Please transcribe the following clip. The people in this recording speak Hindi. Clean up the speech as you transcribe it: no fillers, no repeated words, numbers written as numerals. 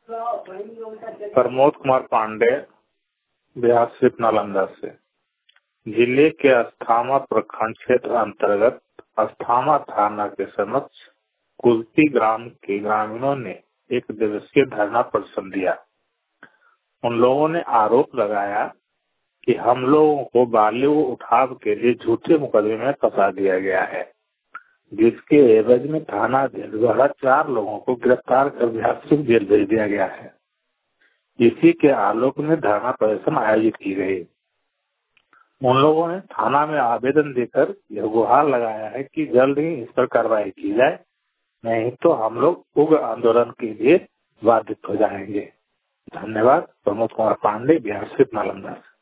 प्रमोद कुमार पांडे, बिहार स्थित नालंदा से। जिले के अस्थामा प्रखंड क्षेत्र अंतर्गत अस्थामा थाना के समक्ष कुलती ग्राम के ग्रामीणों ने एक दिवसीय धरना प्रदर्शन दिया। उन लोगों ने आरोप लगाया कि हम लोगों को बालू उठाव के लिए झूठे मुकदमे में फंसा दिया गया है, जिसके एवज में थाना अध्यक्ष द्वारा 4 लोगों को गिरफ्तार कर बिहार से जेल भेज दिया गया है। इसी के आलोक में धरना प्रदर्शन आयोजित की गई। उन लोगों ने थाना में आवेदन देकर यह गुहार लगाया है कि जल्द ही इस पर कार्रवाई की जाए, नहीं तो हम लोग उग्र आंदोलन के लिए बाधित हो जाएंगे। धन्यवाद। प्रमोद कुमार पांडे, बिहार स्थित नालंदा।